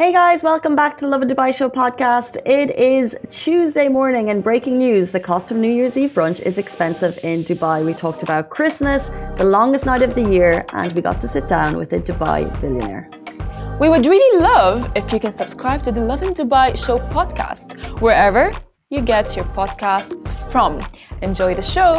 Hey guys, welcome back to the Love in Dubai Show podcast. It is Tuesday morning and breaking news, the cost of New Year's Eve brunch is expensive in Dubai. We talked about Christmas, the longest night of the year, and we got to sit down with a Dubai billionaire. We would really love if you can subscribe to the Love in Dubai Show podcast, wherever you get your podcasts from. Enjoy the show.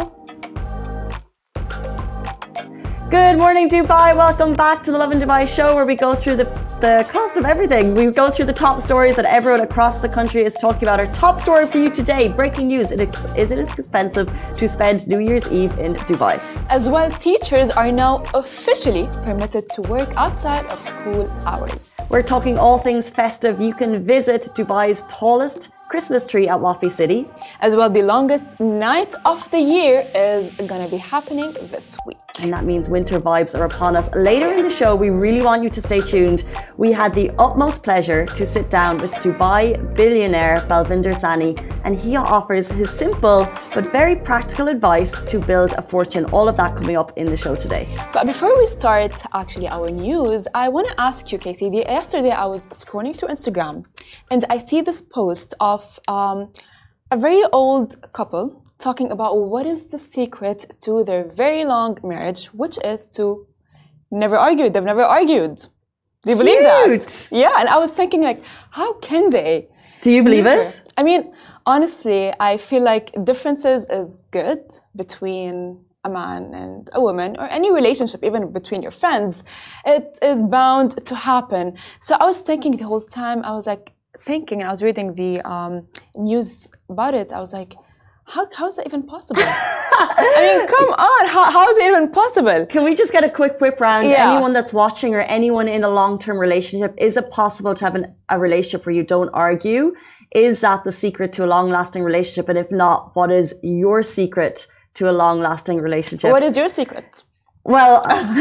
Good morning, Dubai. Welcome back to the Love in Dubai Show, where we go through the cost of everything. We go through the top stories that everyone across the country is talking about. Our top story for you today, breaking news, it is expensive to spend New Year's Eve in Dubai. As well, teachers are now officially permitted to work outside of school hours. We're talking all things festive. You can visit Dubai's tallest Christmas tree at Wafi City. As well, the longest night of the year is going to be happening this week. And that means winter vibes are upon us. Later in the show, we really want you to stay tuned. We had the utmost pleasure to sit down with Dubai billionaire Balvinder Sahni, and he offers his simple but very practical advice to build a fortune. All of that coming up in the show today. But before we start actually our news, I want to ask you, Casey, yesterday I was scrolling through Instagram and I see this post of a very old couple talking about what is the secret to their very long marriage, which is to never argue. They've never argued. Do you believe that? Yeah, and I was thinking, like, how can they? Do you believe it? I mean, honestly, I feel like differences is good between a man and a woman, or any relationship, even between your friends. It is bound to happen. So I was thinking the whole time, I was like thinking, and I was reading the news about it, I was like, how is that even possible? I mean, come on, how is it even possible? Can we just get a quick whip round? Yeah. Anyone that's watching or anyone in a long-term relationship, is it possible to have a relationship where you don't argue? Is that the secret to a long-lasting relationship? And if not, what is your secret to a long-lasting relationship? What is your secret? Well,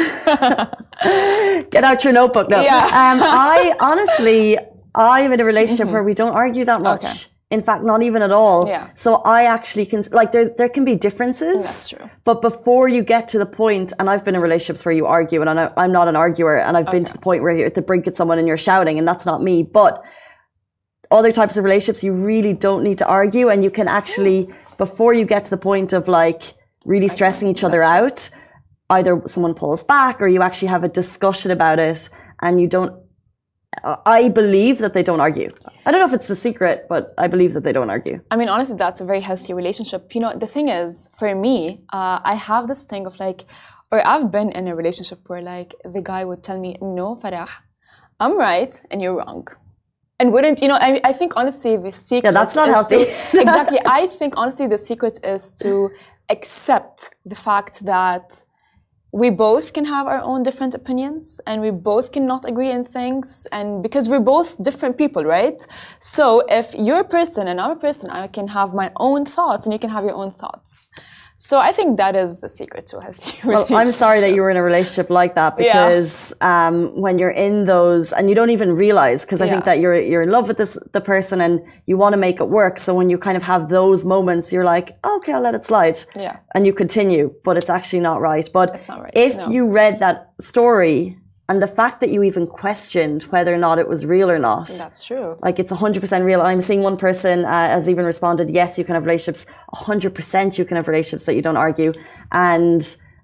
get out your notebook now. Yeah. I'm in a relationship where we don't argue that much. Okay. In fact, not even at all. Yeah. So I actually can, like, there can be differences. That's true. But before you get to the point, and I've been in relationships where you argue, and I'm not an arguer, and I've been to the point where you're at the brink of someone and you're shouting, and that's not me. But other types of relationships, you really don't need to argue, and you can actually, before you get to the point of like really stressing each other out, either someone pulls back or you actually have a discussion about it, and you don't. I believe that they don't argue. I don't know if it's the secret, but I believe that they don't argue. I mean, honestly, that's a very healthy relationship. You know, the thing is, for me, I have this thing of like, or I've been in a relationship where like the guy would tell me, no, Farah, I'm right and you're wrong. And wouldn't, you know, I think honestly the secret that's not healthy. Exactly. I think honestly the secret is to accept the fact that we both can have our own different opinions and we both cannot agree in things, and because we're both different people, right? So if you're a person and I'm a person, I can have my own thoughts and you can have your own thoughts. So I think that is the secret to a healthy relationship. Well, I'm sorry that you were in a relationship like that, because when you're in those and you don't even realize, because I think that you're in love with the person and you want to make it work. So when you kind of have those moments, you're like, okay, I'll let it slide. Yeah. And you continue, but it's actually not right. But it's not right. If you read that story, and the fact that you even questioned whether or not it was real or not. That's true. Like, it's 100% real. I'm seeing one person has even responded, yes, you can have relationships. 100% you can have relationships that you don't argue. And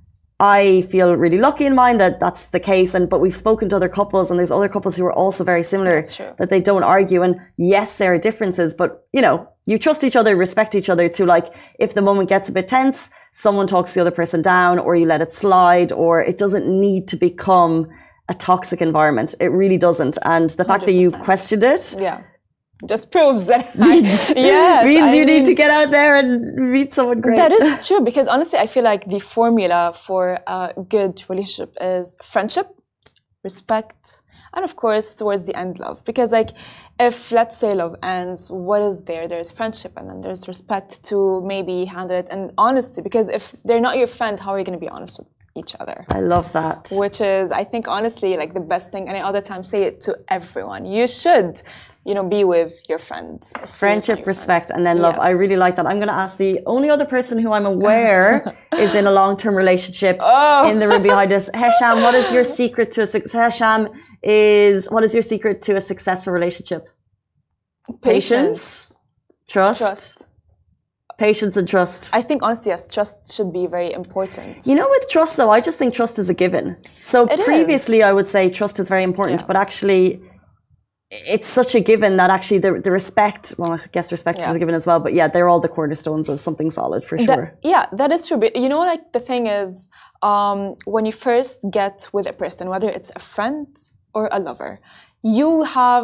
I feel really lucky in mine that that's the case. But we've spoken to other couples, and there's other couples who are also very similar. That's true. That they don't argue. And yes, there are differences, but you know, you trust each other, respect each other to, like, if the moment gets a bit tense, someone talks the other person down, or you let it slide, or it doesn't need to become a toxic environment. It really doesn't. And the fact 100%. That you questioned it, just proves that means you need to get out there and meet someone great. That is true, because honestly, I feel like the formula for a good relationship is friendship, respect, and of course, towards the end, love. Because like, if let's say love ends, what is there? There's friendship, and then there's respect to maybe handle it, and honesty. Because if they're not your friend, how are you going to be honest with each other? I love that. Which is, I think, honestly, like the best thing. And I all the time say it to everyone. You should, you know, be with your friends. Friendship, respect, and then love. Yes. I really like that. I'm going to ask the only other person who I'm aware is in a long-term relationship in the room behind us. Hesham, what is your secret to success? Hesham is, what is your secret to a successful relationship? Patience. Trust. Patience and trust. I think honestly, yes, trust should be very important. You know, with trust though, I just think trust is a given. So previously I would say trust is very important, but actually it's such a given that actually the respect, well, I guess respect is a given as well, but yeah, they're all the cornerstones of something solid for sure. That is true. But you know, like the thing is, when you first get with a person, whether it's a friend or a lover, you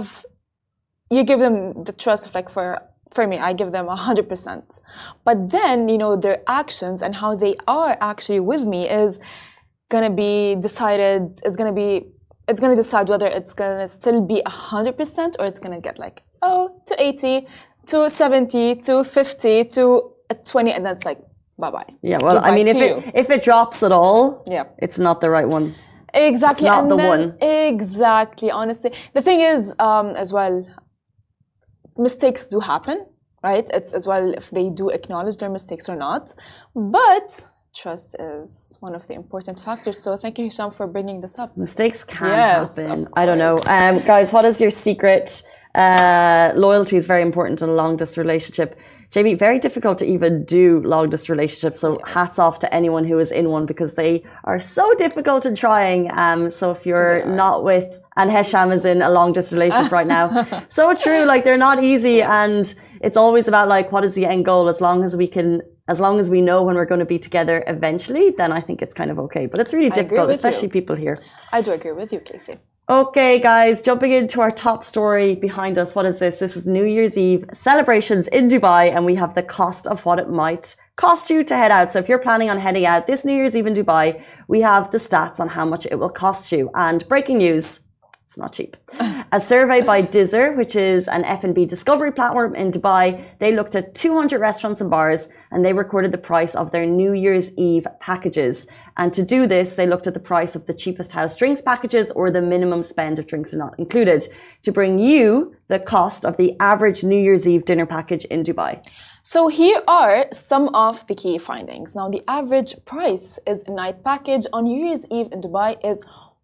give them the trust of like, for me, I give them 100%. But then, you know, their actions and how they are actually with me is gonna be decided, it's gonna decide whether it's gonna still be 100% or it's gonna get like, to 80, to 70, to 50, to 20, and that's like, bye-bye. Yeah, well, I mean, if it drops at all, it's not the right one. Exactly. It's not the one. Exactly, honestly. The thing is, as well, mistakes do happen, right? It's as well if they do acknowledge their mistakes or not. But trust is one of the important factors. So thank you, Hisham, for bringing this up. Mistakes can happen. I don't know. Guys, what is your secret? Loyalty is very important in a long-distance relationship. Jamie, very difficult to even do long-distance relationships. So hats off to anyone who is in one because they are so difficult and trying. So if you're not with... And Hisham is in a long-distance relationship right now. So true. Like, they're not easy. And it's always about, like, what is the end goal? As long as we know when we're going to be together eventually, then I think it's kind of okay. But it's really difficult, especially people here. I do agree with you, Casey. Okay, guys, jumping into our top story behind us. What is this? This is New Year's Eve celebrations in Dubai, and we have the cost of what it might cost you to head out. So if you're planning on heading out this New Year's Eve in Dubai, we have the stats on how much it will cost you. And breaking news, it's not cheap. A survey by Dizzer, which is an F&B discovery platform in Dubai, they looked at 200 restaurants and bars and they recorded the price of their New Year's Eve packages. And to do this, they looked at the price of the cheapest house drinks packages or the minimum spend if drinks are not included to bring you the cost of the average New Year's Eve dinner package in Dubai. So here are some of the key findings. Now, the average price is a night package on New Year's Eve in Dubai is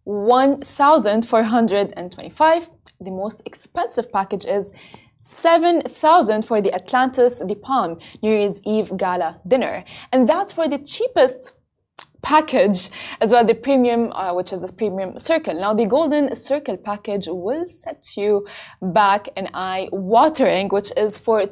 1,425. The most expensive package is 7,000 for the Atlantis The Palm New Year's Eve Gala dinner. And that's for the cheapest package as well, the premium, which is a premium circle. Now, the golden circle package will set you back an eye-watering, which is for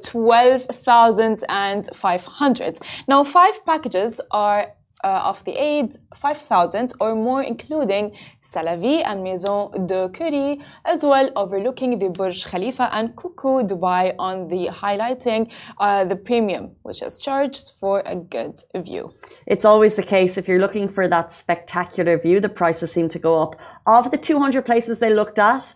12,500. Now, 5 packages are of the Eid, 5,000 or more, including Salavi and Maison de Curry, as well overlooking the Burj Khalifa and Cuckoo Dubai on the highlighting the premium, which is charged for a good view. It's always the case. If you're looking for that spectacular view, the prices seem to go up. Of the 200 places they looked at,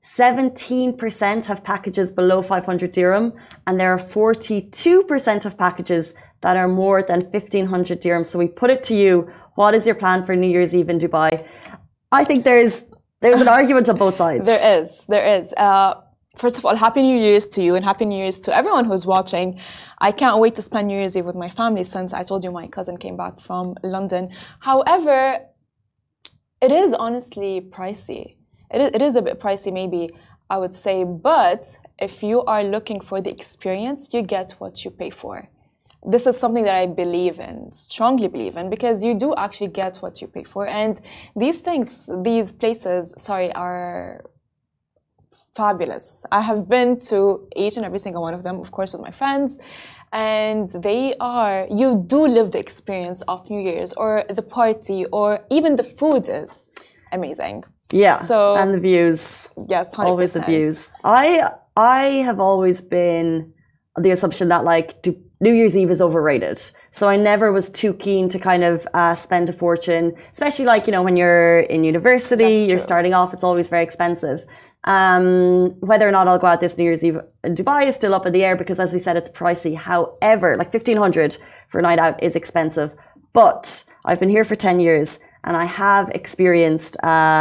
17% have packages below 500 dirham, and there are 42% of packages that are more than 1,500 dirhams. So we put it to you, what is your plan for New Year's Eve in Dubai? I think there's an argument on both sides. There is. First of all, Happy New Year's to you and Happy New Year's to everyone who's watching. I can't wait to spend New Year's Eve with my family since I told you my cousin came back from London. However, it is honestly pricey. It is a bit pricey, maybe, I would say. But if you are looking for the experience, you get what you pay for. This is something that I believe in, strongly believe in, because you do actually get what you pay for. And these places, are fabulous. I have been to each and every single one of them, of course, with my friends. And you do live the experience of New Year's or the party, or even the food is amazing. Yeah, and the views. Yes, 100%. Always the views. I have always been the assumption that New Year's Eve is overrated. So I never was too keen to kind of spend a fortune, especially when you're in university, you're starting off, it's always very expensive. Whether or not I'll go out this New Year's Eve in Dubai is still up in the air because, as we said, it's pricey. However, 1,500 for a night out is expensive. But I've been here for 10 years and I have experienced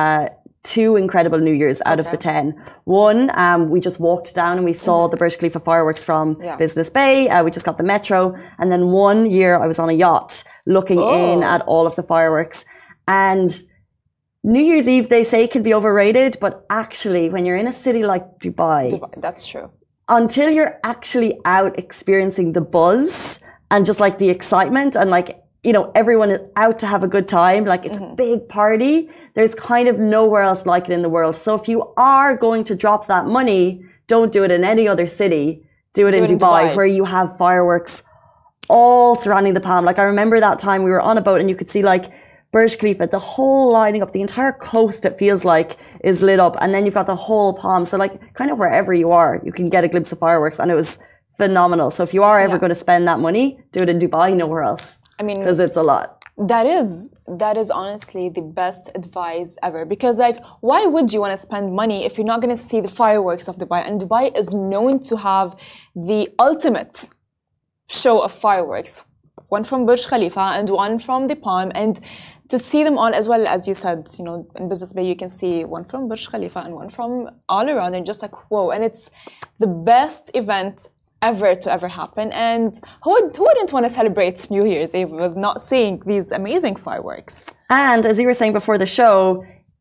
2 incredible New Year's out of the 10. One, we just walked down and we saw the Burj Khalifa fireworks from Business Bay. We just got the metro. And then one year I was on a yacht looking in at all of the fireworks. And New Year's Eve, they say, can be overrated, but actually, when you're in a city like Dubai, that's true. Until you're actually out experiencing the buzz and just like the excitement and like, you know, everyone is out to have a good time, like it's a big party, there's kind of nowhere else like it in the world. So if you are going to drop that money, don't do it in any other city. Do it in Dubai, where you have fireworks all surrounding the Palm. Like I remember that time we were on a boat and you could see like Burj Khalifa, the whole lining up, the entire coast, it feels like, is lit up. And then you've got the whole Palm. So like kind of wherever you are, you can get a glimpse of fireworks. And it was phenomenal. So if you are ever going to spend that money, do it in Dubai, nowhere else. I mean, because it's a lot. That is honestly the best advice ever. Because like, why would you want to spend money if you're not going to see the fireworks of Dubai? And Dubai is known to have the ultimate show of fireworks. One from Burj Khalifa and one from the Palm. And to see them all, as well as you said, you know, in Business Bay, you can see one from Burj Khalifa and one from all around, and just like, whoa. And it's the best event ever to ever happen. And who wouldn't want to celebrate New Year's Eve with not seeing these amazing fireworks? And as you were saying before the show,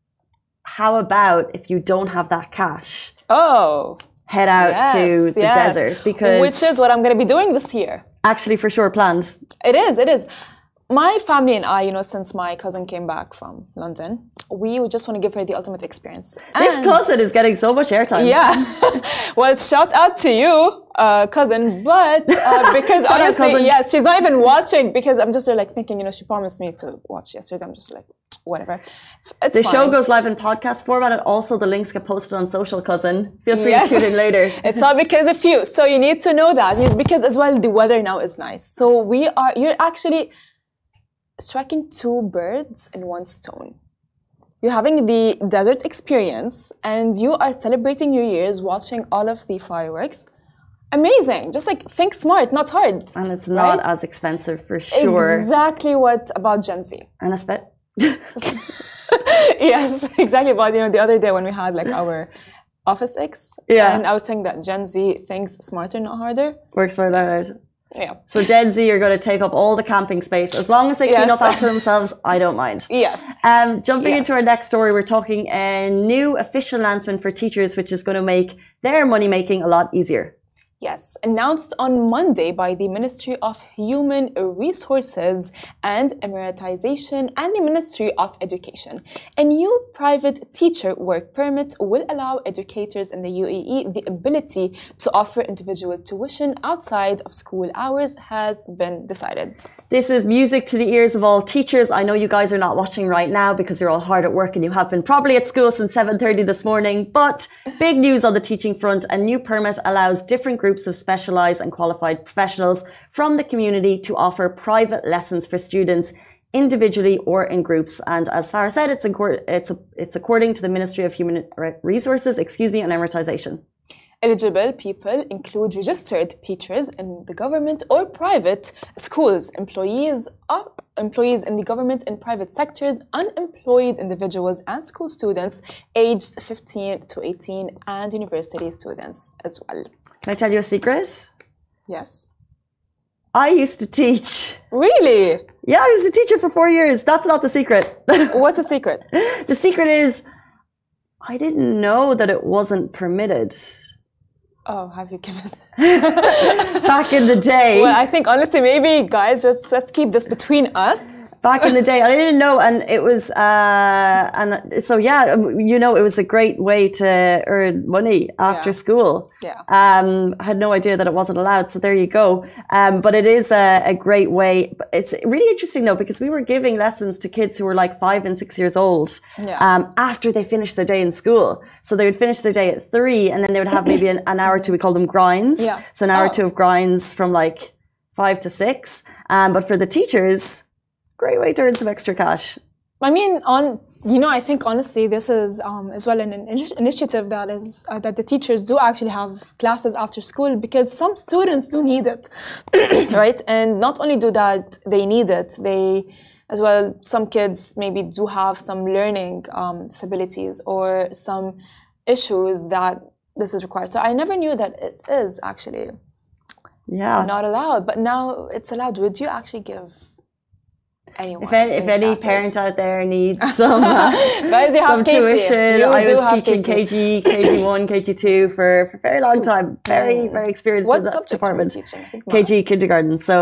how about if you don't have that cash? Oh, head out to the desert, because which is what I'm going to be doing this year. Actually, for sure, planned. It is. My family and I, you know, since my cousin came back from London, we would just want to give her the ultimate experience. This cousin is getting so much airtime. Yeah. Well, shout out to you, cousin. But because honestly, yes, she's not even watching, because I'm just like thinking, you know, she promised me to watch yesterday. I'm just like, whatever. It's the fine. show goes live in podcast format, and also the links get posted on social, cousin. Feel free to tune in later. It's all because of you. So you need to know that, because as well, the weather now is nice. So you're actually striking two birds in one stone. You're having the desert experience and you are celebrating New Year's watching all of the fireworks. Amazing. Just like think smart, not hard. And it's not as expensive for sure. Exactly what about Gen Z. And I spent yes, exactly. But you know, the other day when we had like our Office X, and I was saying that Gen Z thinks smarter, not harder. Works smarter, not harder. Yeah. So Gen Z are going to take up all the camping space. As long as they clean up after themselves, I don't mind. Yes. Jumping into our next story, we're talking a new official announcement for teachers, which is going to make their money making a lot easier. Yes, announced on Monday by the Ministry of Human Resources and Emiratisation and the Ministry of Education. A new private teacher work permit will allow educators in the UAE the ability to offer individual tuition outside of school hours has been decided. This is music to the ears of all teachers. I know you guys are not watching right now because you're all hard at work and you have been probably at school since 7:30 this morning, but big news on the teaching front. A new permit allows different groups of specialised and qualified professionals from the community to offer private lessons for students individually or in groups. And as Farah said, it's according to the Ministry of Human Resources, and Emiratisation. Eligible people include registered teachers in the government or private schools, employees in the government and private sectors, unemployed individuals and school students aged 15 to 18 and university students as well. Can I tell you a secret? Yes. I used to teach. Really? Yeah, I was a teacher for 4 years. That's not the secret. What's the secret? The secret is I didn't know that it wasn't permitted. Oh, have you given? Back in the day. Well, I think honestly, maybe guys, let's keep this between us. Back in the day, I didn't know, and it was, and so yeah, you know, it was a great way to earn money after school. Yeah. I had no idea that it wasn't allowed, so there you go. But it is a great way. It's really interesting though, because we were giving lessons to kids who were like 5 and 6 years old. After they finished their day in school, so they would finish their day at 3, and then they would have maybe an hour or two. We call them grinds. Yeah. So an hour or two of grinds from like 5 to 6. But for the teachers, great way to earn some extra cash. I mean, I think honestly, this is as well an initiative that is that the teachers do actually have classes after school, because some students do need it, right? And not only do that they need it, they as well, some kids maybe do have some learning disabilities or some issues that this is required. So I never knew that it is actually not allowed, but now it's allowed. Would you actually give anyone. If any parent out there needs some guys, you have some Casey. tuition, You I do was have teaching Casey. KG1, KG2 for a very long time. Very experienced What in that subject department. were you teaching? I think KG kindergarten. So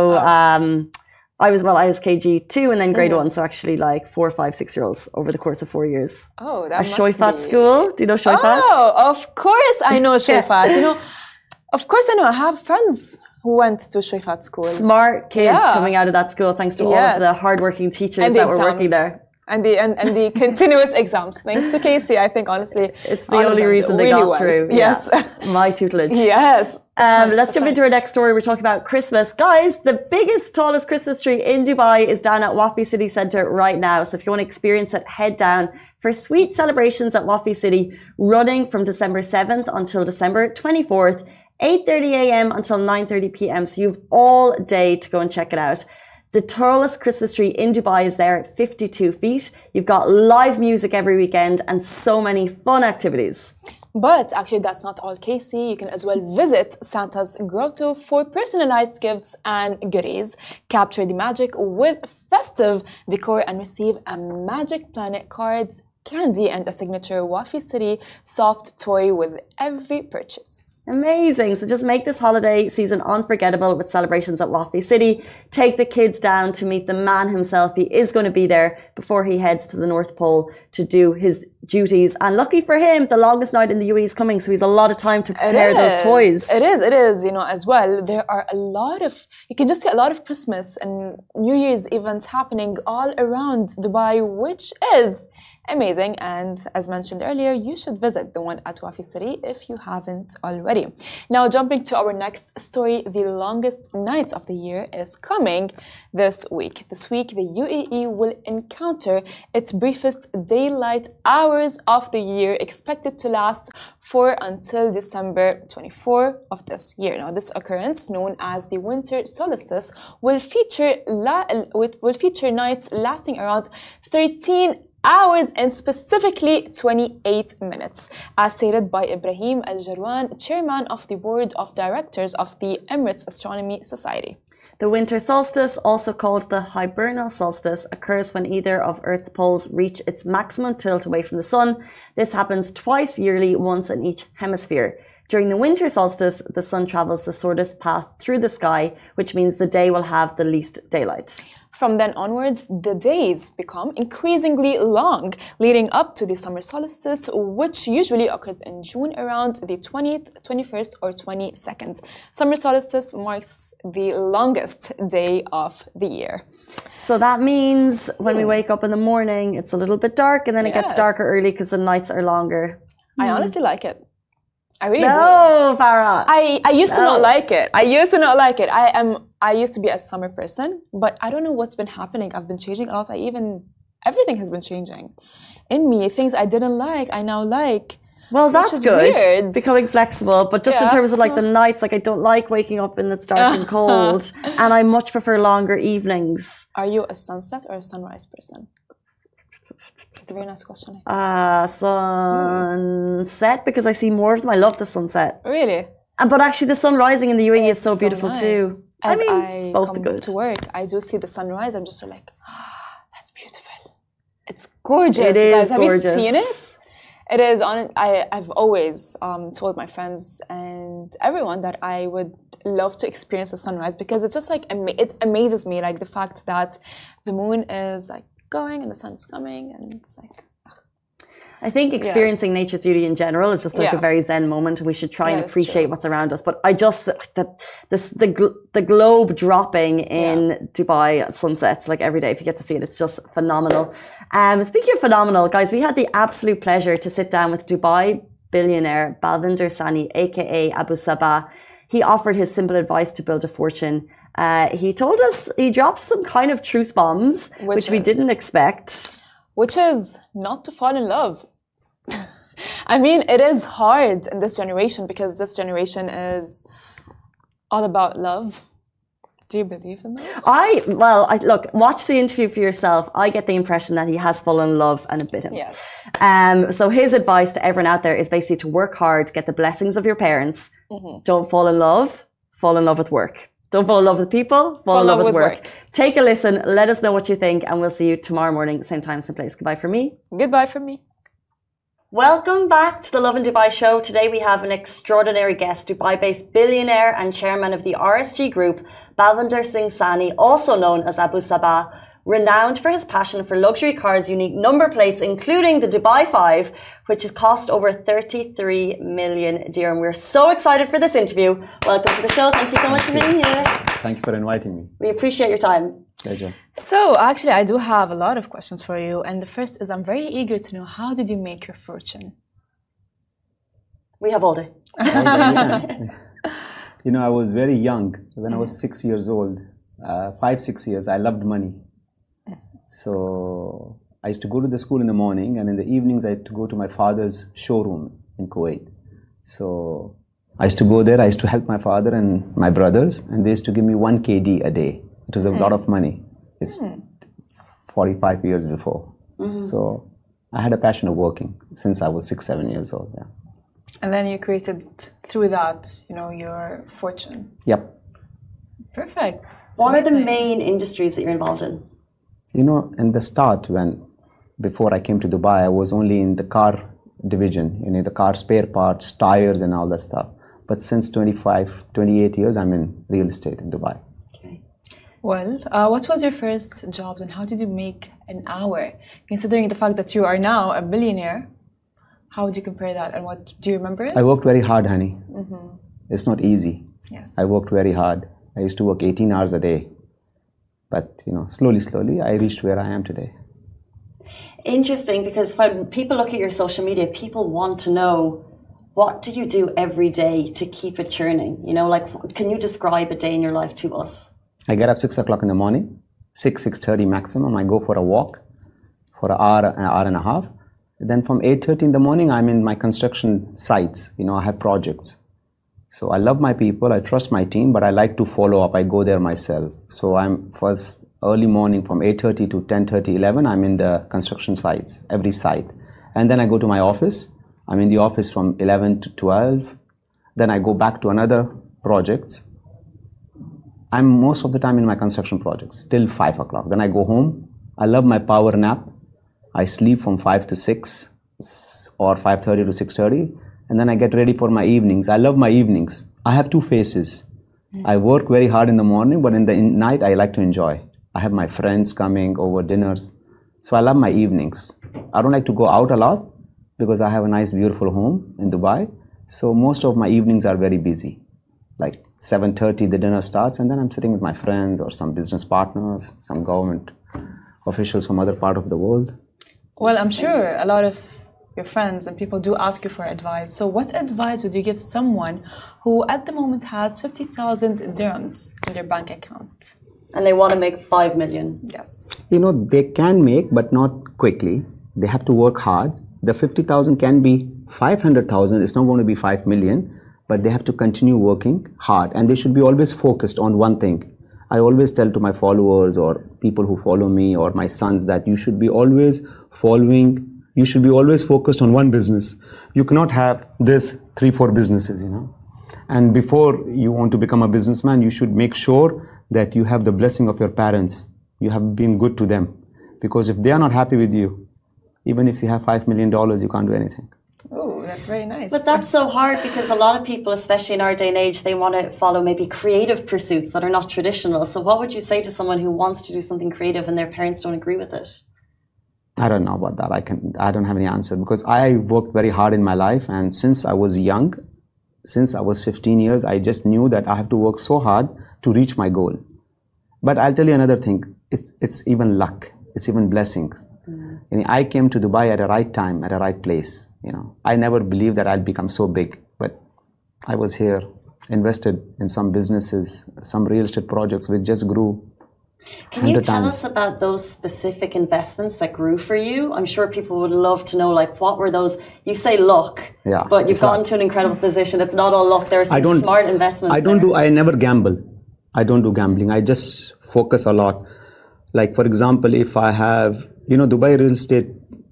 I was KG2 and then grade 1. So actually like 4, 5, 6-year-olds over the course of 4 years. Oh, that a must Shoifat be... school. Do you know Shoifat? Oh, of course I know Shoifat. You know, of course I know. I have friends who went to Shoifat school. Smart kids coming out of that school thanks to all of the hardworking teachers that were working there. And the continuous exams. Thanks to Casey, I think, honestly. It's the only reason they got through. Yes. My tutelage. Yes. Let's jump into our next story. We're talking about Christmas. Guys, the biggest, tallest Christmas tree in Dubai is down at Wafi City Centre right now. So if you want to experience it, head down for sweet celebrations at Wafi City running from December 7th until December 24th, 8:30 a.m. until 9:30 p.m. So you've all day to go and check it out. The tallest Christmas tree in Dubai is there at 52 feet. You've got live music every weekend and so many fun activities. But actually, that's not all, Casey. You can as well visit Santa's Grotto for personalized gifts and goodies, capture the magic with festive decor, and receive a Magic Planet cards, candy, and a signature Wafi City soft toy with every purchase. Amazing. So just make this holiday season unforgettable with celebrations at Wafi City. Take the kids down to meet the man himself. He is going to be there before he heads to the North Pole to do his duties. And lucky for him, the longest night in the UAE is coming. So he's a lot of time to prepare those toys. It is, you know, as well. There are you can just see a lot of Christmas and New Year's events happening all around Dubai, which is amazing. And as mentioned earlier, you should visit the one at Wafi City if you haven't already. Now, jumping to our next story, the longest night of the year is coming this week. This week, the UAE will encounter its briefest daylight hours of the year, expected to last for until December 24 of this year. Now, this occurrence, known as the winter solstice, will feature nights lasting around 13 hours and specifically 28 minutes, as stated by Ibrahim Al Jarwan, chairman of the board of directors of the Emirates Astronomy Society. The winter solstice, also called the hibernal solstice, occurs when either of Earth's poles reach its maximum tilt away from the sun. This happens twice yearly, once in each hemisphere. During the winter solstice, the sun travels the shortest path through the sky, which means the day will have the least daylight. From then onwards, the days become increasingly long, leading up to the summer solstice, which usually occurs in June around the 20th, 21st, or 22nd. Summer solstice marks the longest day of the year. So that means when we wake up in the morning, it's a little bit dark, and then it gets darker early because the nights are longer. I honestly like it. I really do. No, Farah. I used to not like it. I used to be a summer person, but I don't know what's been happening. I've been changing a lot. Everything has been changing. In me, things I didn't like, I now like. Well, that's good. Weird. Becoming flexible, but just in terms of like the nights, like I don't like waking up and it's dark and cold, and I much prefer longer evenings. Are you a sunset or a sunrise person? It's a very nice question. Sunset, because I see more of them. I love the sunset. Really? But actually, the sun rising in the UAE is so beautiful nice. too. As I both come good. to work, I do see the sunrise. I'm just like, that's beautiful. It's gorgeous. It is guys. Have gorgeous. you seen it? It is on. I've always told my friends and everyone that I would love to experience the sunrise because it's just like it amazes me, like the fact that the moon is like going and the sun's coming, and it's like. I think experiencing nature's beauty in general is just like a very zen moment, and we should try and appreciate what's around us. But I just the globe dropping in Dubai at sunsets, like every day, if you get to see it, it's just phenomenal. Speaking of phenomenal, guys, we had the absolute pleasure to sit down with Dubai billionaire Balvinder Sahni, aka Abu Sabah. He offered his simple advice to build a fortune. He told us he dropped some kind of truth bombs, which we didn't expect. Which is not to fall in love. I mean, it is hard in this generation because this generation is all about love. Do you believe in that? Look, watch the interview for yourself. I get the impression that he has fallen in love and a bit him. Yes. So his advice to everyone out there is basically to work hard, get the blessings of your parents. Don't fall in love with work. Don't fall in love with people, fall in love with work. Take a listen, let us know what you think, and we'll see you tomorrow morning, same time, same place. Goodbye from me. Goodbye from me. Welcome back to the Love in Dubai show. Today we have an extraordinary guest, Dubai-based billionaire and chairman of the RSG Group, Balvinder Singh Sahni, also known as Abu Sabah, renowned for his passion for luxury cars' unique number plates, including the Dubai 5, which has cost over 33 million dirham. We're so excited for this interview. Welcome to the show. Thank you so much for being here. Thank you for inviting me. We appreciate your time. Pleasure. So, actually, I do have a lot of questions for you. And the first is, I'm very eager to know, how did you make your fortune? We have all day. You know, I was very young. When I was 6 years old, 5, 6 years, I loved money. So I used to go to the school in the morning, and in the evenings I had to go to my father's showroom in Kuwait. So I used to go there, I used to help my father and my brothers, and they used to give me 1 KD a day. It was a lot of money. It's 45 years before. So I had a passion of working since I was 6, 7 years old. Yeah. And then you created, through that, you know, your fortune. Yep. Perfect. What are the main industries that you're involved in? You know, in the start, before I came to Dubai, I was only in the car division, you know, the car spare parts, tires and all that stuff. But since 25, 28 years, I'm in real estate in Dubai. Okay. Well, what was your first job and how did you make an hour? Considering the fact that you are now a billionaire, how would you compare that and what, do you remember it? I worked very hard, honey. It's not easy. Yes. I worked very hard. I used to work 18 hours a day. But, you know, slowly, I reached where I am today. Interesting, because when people look at your social media, people want to know, what do you do every day to keep it churning? You know, like, can you describe a day in your life to us? I get up 6 o'clock in the morning, 6:30 maximum. I go for a walk for an hour and a half. Then from 8:30 in the morning, I'm in my construction sites. You know, I have projects. So I love my people, I trust my team, but I like to follow up. I go there myself. So I'm first early morning from 8:30 to 10:30, 11, I'm in the construction sites, every site. And then I go to my office. I'm in the office from 11 to 12. Then I go back to another project. I'm most of the time in my construction projects till 5 o'clock. Then I go home. I love my power nap. I sleep from 5 to 6 or 5:30 to 6:30. And then I get ready for my evenings. I love my evenings. I have 2 faces. I work very hard in the morning, but in the night, I like to enjoy. I have my friends coming over dinners. So I love my evenings. I don't like to go out a lot because I have a nice, beautiful home in Dubai. So most of my evenings are very busy. Like 7:30, the dinner starts, and then I'm sitting with my friends or some business partners, some government officials from other part of the world. Well, I'm sure a lot of your friends and people do ask you for advice. So what advice would you give someone who at the moment has 50,000 dirhams in their bank account? And they want to make 5 million. Yes. You know, they can make, but not quickly. They have to work hard. The 50,000 can be 500,000. It's not going to be 5 million, but they have to continue working hard. And they should be always focused on one thing. I always tell to my followers or people who follow me or my sons that you should be always you should be always focused on one business. You cannot have this 3, 4 businesses, you know. And before you want to become a businessman, you should make sure that you have the blessing of your parents. You have been good to them. Because if they are not happy with you, even if you have $5 million, you can't do anything. Oh, that's very nice. But that's so hard because a lot of people, especially in our day and age, they want to follow maybe creative pursuits that are not traditional. So what would you say to someone who wants to do something creative and their parents don't agree with it? I don't know about that. I don't have any answer because I worked very hard in my life, and since I was young, since I was 15 years, I just knew that I have to work so hard to reach my goal. But I'll tell you another thing. It's even luck. It's even blessings. And I came to Dubai at the right time, at the right place. You know, I never believed that I'd become so big, but I was here, invested in some businesses, some real estate projects which just grew. Can you tell us about those specific investments that grew for you? I'm sure people would love to know, like, what were those? You say luck, yeah, but you've gotten to an incredible position. It's not all luck. There are some smart investments. I never gamble. I don't do gambling. I just focus a lot. Like, for example, if I have, you know, Dubai real estate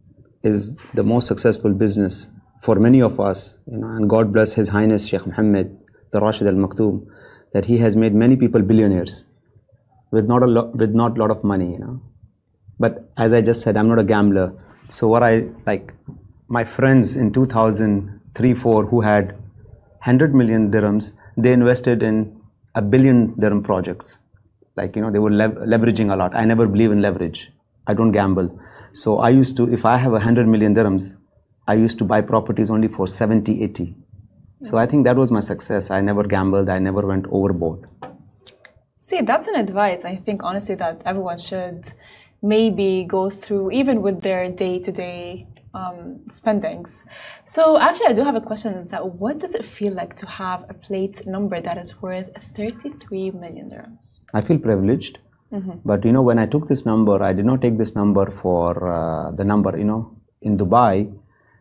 is the most successful business for many of us, you know, and God bless His Highness Sheikh Mohammed bin Rashid Al Maktoum. that he has made many people billionaires with not a lot of money, But as I just said, I'm not a gambler. So what I like, my friends in 2003-4 who had 100 million dirhams, they invested in $1 billion dirham projects. Like, they were leveraging a lot. I never believe in leverage. I don't gamble. So I used to, if I have 100 million dirhams, I used to buy properties only for 70, 80. So I think that was my success. I never gambled. I never went overboard. See, that's an advice, I think, honestly, that everyone should maybe go through, even with their day-to-day spendings. So actually, I do have a question, is that what does it feel like to have a plate number that is worth 33 million dirhams? I feel privileged. But, when I took this number, I did not take this number for the number, in Dubai,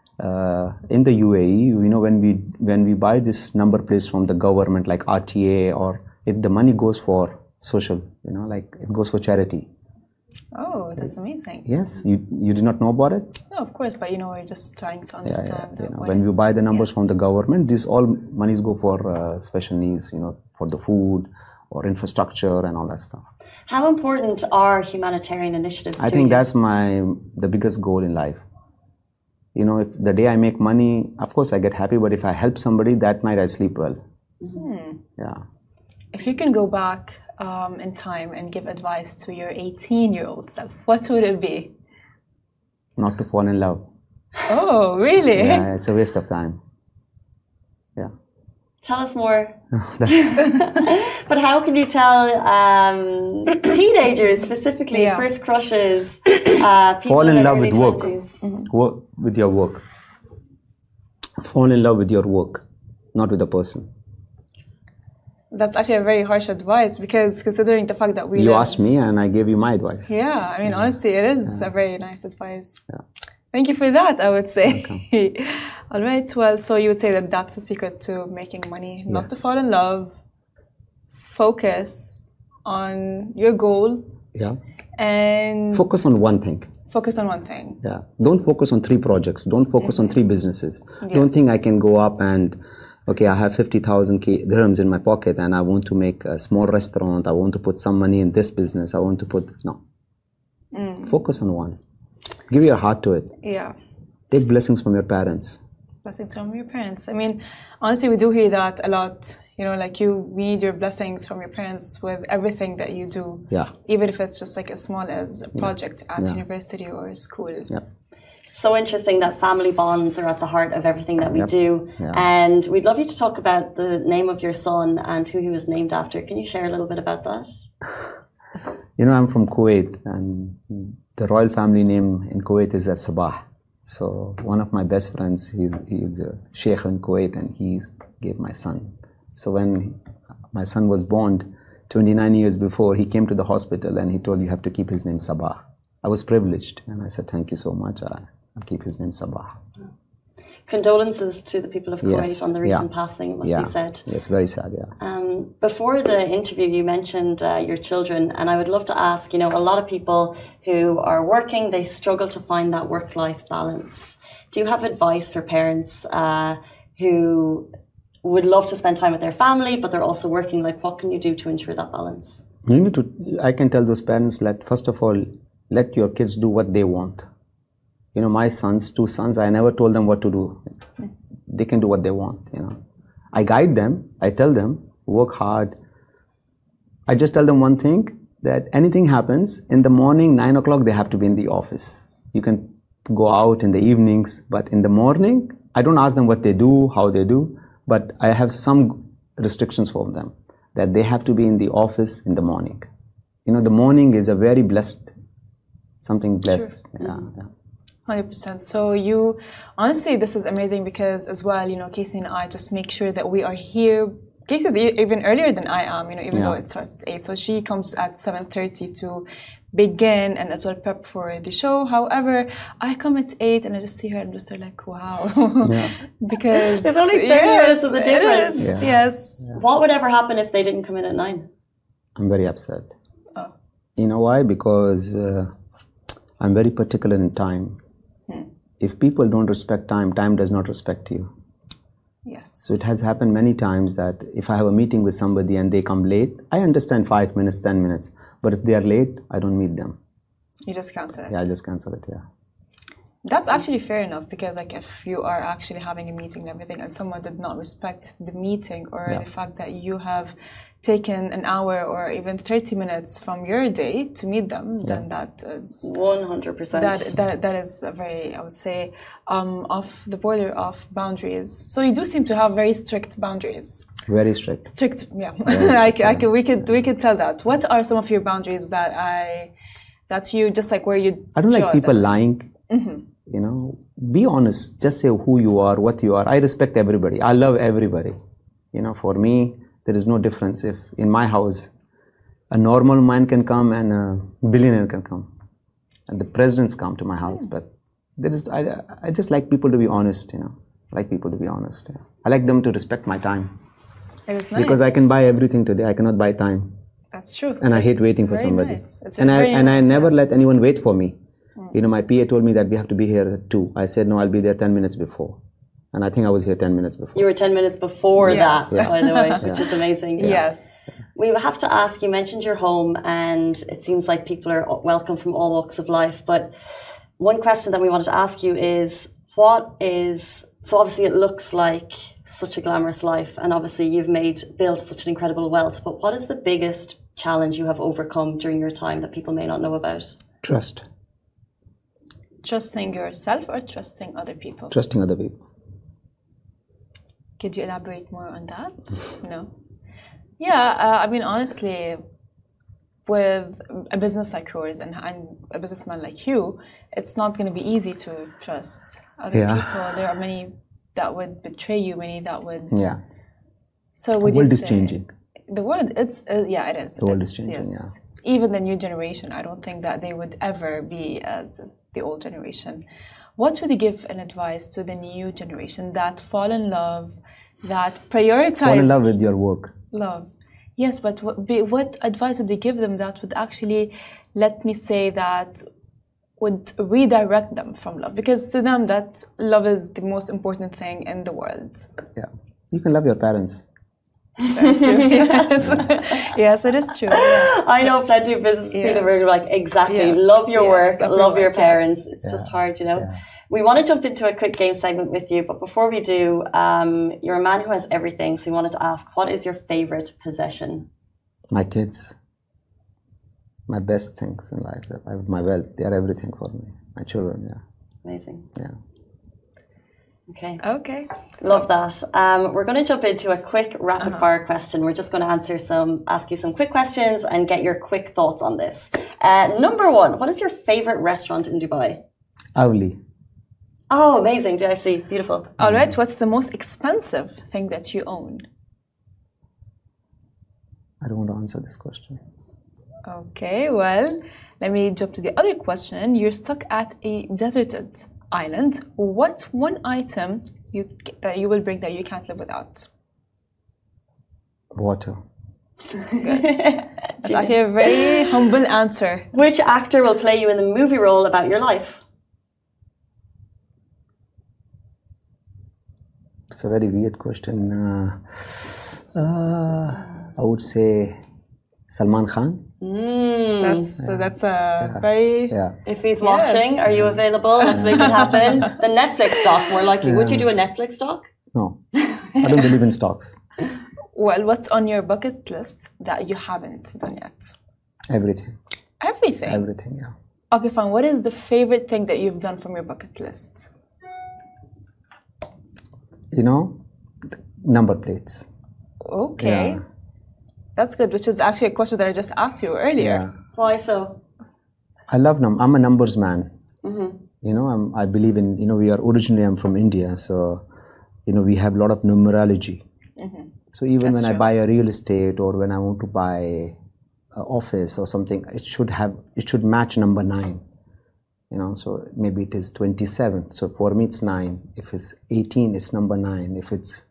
in the UAE, when we buy this number plates from the government, like RTA, or if the money goes for social, like it goes for charity. Oh, that's amazing. Yes, you did not know about it? No, of course, but we're just trying to understand. When you buy the numbers from the government, these all monies go for special needs, for the food or infrastructure and all that stuff. How important are humanitarian initiatives to you? I think that's the biggest goal in life. If the day I make money, of course I get happy, but if I help somebody, that night I sleep well. Yeah. If you can go back in time and give advice to your 18-year-old self, what would it be? Not to fall in love. Oh, really? Yeah, it's a waste of time. Yeah. Tell us more. But how can you tell teenagers specifically, first crushes, people fall in love with work. Mm-hmm. With your work. Fall in love with your work, not with the person. That's actually a very harsh advice, because considering the fact that you asked me and I gave you my advice. Yeah, I mean, honestly, it is a very nice advice. Yeah. Thank you for that, I would say. All right, well, so you would say that that's the secret to making money, not to fall in love, focus on your goal. Yeah. And focus on one thing. Focus on one thing. Yeah. Don't focus on 3 projects. Don't focus on 3 businesses. Yes. Don't think I can go up and, okay, I have 50,000 dirhams in my pocket and I want to make a small restaurant. I want to put some money in this business. I want to put, no. Focus on one. Give your heart to it. Yeah. Take blessings from your parents. Blessings from your parents. I mean, honestly, we do hear that a lot. Like we need your blessings from your parents with everything that you do. Yeah. Even if it's just like as small as a project at university or school. Yeah. It's so interesting that family bonds are at the heart of everything that we do. Yeah. And we'd love you to talk about the name of your son and who he was named after. Can you share a little bit about that? I'm from Kuwait, and the royal family name in Kuwait is Sabah. So one of my best friends, he's a sheikh in Kuwait, and he gave my son. So when my son was born 29 years before, he came to the hospital and he told, you have to keep his name Sabah. I was privileged, and I said, thank you so much. I'll keep his name Sabah. Condolences to the people of Kuwait on the recent passing, it must be said. Yes, very sad, yeah. Before the interview, you mentioned your children, and I would love to ask, a lot of people who are working, they struggle to find that work-life balance. Do you have advice for parents who would love to spend time with their family, but they're also working? Like, what can you do to ensure that balance? I can tell those parents, first of all, let your kids do what they want. My 2 sons, I never told them what to do. They can do what they want, I guide them. I tell them, work hard. I just tell them one thing, that anything happens, in the morning, 9 o'clock, they have to be in the office. You can go out in the evenings, but in the morning, I don't ask them what they do, how they do, but I have some restrictions for them, that they have to be in the office in the morning. The morning is a very blessed, something blessed. Sure. Yeah. 100%. So honestly, this is amazing because as well, Casey and I just make sure that we are here. Casey's even earlier than I am, even though it starts at 8. So she comes at 7:30 to begin and as well prep for the show. However, I come at 8 and I just see her and just like, wow. Because there's only 30 minutes of the difference. Yes. Yeah. What would ever happen if they didn't come in at 9? I'm very upset. Oh. You know why? Because I'm very particular in time. If people don't respect time, time does not respect you. Yes. So it has happened many times that if I have a meeting with somebody and they come late, I understand 5 minutes, 10 minutes. But if they are late, I don't meet them. You just cancel it. Yeah, I just cancel it, yeah. That's actually fair enough, because like if you are actually having a meeting and everything and someone did not respect the meeting, or the fact that you have taken an hour or even 30 minutes from your day to meet them, then that is 100%. that is a very, I would say, off the border of boundaries. So you do seem to have very strict boundaries. Very strict. Strict, yeah. Very we could tell that. What are some of your boundaries that you just like where you? I don't like people lying. Mm-hmm. You know, be honest. Just say who you are, what you are. I respect everybody. I love everybody. You know, for me, there is no difference. If in my house, a normal man can come and a billionaire can come, and the presidents come to my house. But there is, I just like people to be honest. You know, I like people to be honest. Yeah. I like them to respect my time. It is nice. Because I can buy everything today. I cannot buy time. That's true. And I hate waiting for somebody. Nice. I never let anyone wait for me. You know, my PA told me that we have to be here at 2. I said, no, I'll be there 10 minutes before. And I think I was here 10 minutes before. You were 10 minutes before that, by the way, which is amazing. Yes. We have to ask, you mentioned your home, and it seems like people are welcome from all walks of life. But one question that we wanted to ask you is, so obviously it looks like such a glamorous life, and obviously you've built such an incredible wealth, but what is the biggest challenge you have overcome during your time that people may not know about? Trust. Trusting yourself or trusting other people? Trusting other people. Could you elaborate more on that? No. Yeah, I mean, honestly, with a business like yours and a businessman like you, it's not going to be easy to trust other people. There are many that would betray you, many that would. Yeah. So would the world you is say, changing. The world, it is. The world is changing. Yes. Yeah. Even the new generation, I don't think that they would ever be as the old generation. What would you give an advice to the new generation that fall in love, that prioritize? Fall in love with your work. Love. Yes, but what advice would you give them that would actually, let me say, that would redirect them from love? Because to them, that love is the most important thing in the world. Yeah. You can love your parents. That's true. Yes. Yes, it is true. Yes. I know plenty of business people who are like, exactly, love your work, love your parents. It's just hard, you know. Yeah. We want to jump into a quick game segment with you, but before we do, you're a man who has everything, so we wanted to ask, what is your favorite possession? My kids. My best things in life. My wealth. They are everything for me. My children, yeah. Amazing. Yeah. Okay. Love that. We're going to jump into a quick rapid fire question. We're just going to ask you some quick questions and get your quick thoughts on this. Number 1, what is your favorite restaurant in Dubai? Avli. Oh, amazing. DIFC. Beautiful. All right. What's the most expensive thing that you own? I don't want to answer this question. Okay. Well, let me jump to the other question. You're stuck at a deserted island. What's one item that you will bring that you can't live without? Water. Good. That's actually a very humble answer. Which actor will play you in the movie role about your life? It's a very weird question. I would say Salman Khan. That's a very... Yeah. If he's watching, are you available? Let's make it happen. The Netflix doc, more likely. Would you do a Netflix doc? No. I don't believe in stocks. Well, what's on your bucket list that you haven't done yet? Everything. Everything? Everything, yeah. Okay, fine. What is the favorite thing that you've done from your bucket list? You know, number plates. Okay. Yeah. That's good, which is actually a question that I just asked you earlier. Yeah. Why so? I love numbers. I'm a numbers man. Mm-hmm. You know, I believe in, you know, I'm from India, so, you know, we have a lot of numerology. Mm-hmm. So even when I buy a real estate or when I want to buy an office or something, it should match number 9. You know, so maybe it is 27. So for me, it's 9. If it's 18, it's number 9. If it's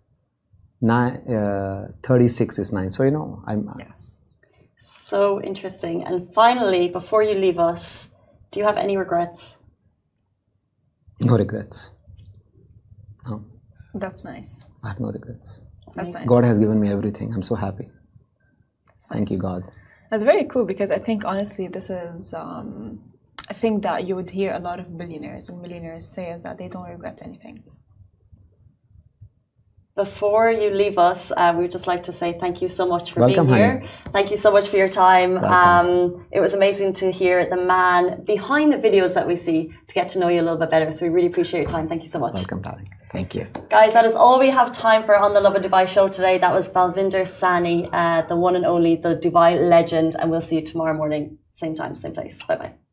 36 is 9. So, you know, Yes. So interesting. And finally, before you leave us, do you have any regrets? No regrets. No. That's nice. I have no regrets. That's nice. God has given me everything. I'm so happy. Thank you, God. That's very cool because I think honestly this is I think that you would hear a lot of billionaires and millionaires say is that they don't regret anything. Before you leave us, we would just like to say thank you so much for Welcome, being here. honey. Thank you so much for your time. It was amazing to hear the man behind the videos that we see, to get to know you a little bit better. So we really appreciate your time. Thank you so much. Welcome, darling. Thank you. Guys, that is all we have time for on the Love in Dubai show today. That was Balvinder Sahni, the one and only, the Dubai legend. And we'll see you tomorrow morning, same time, same place. Bye-bye.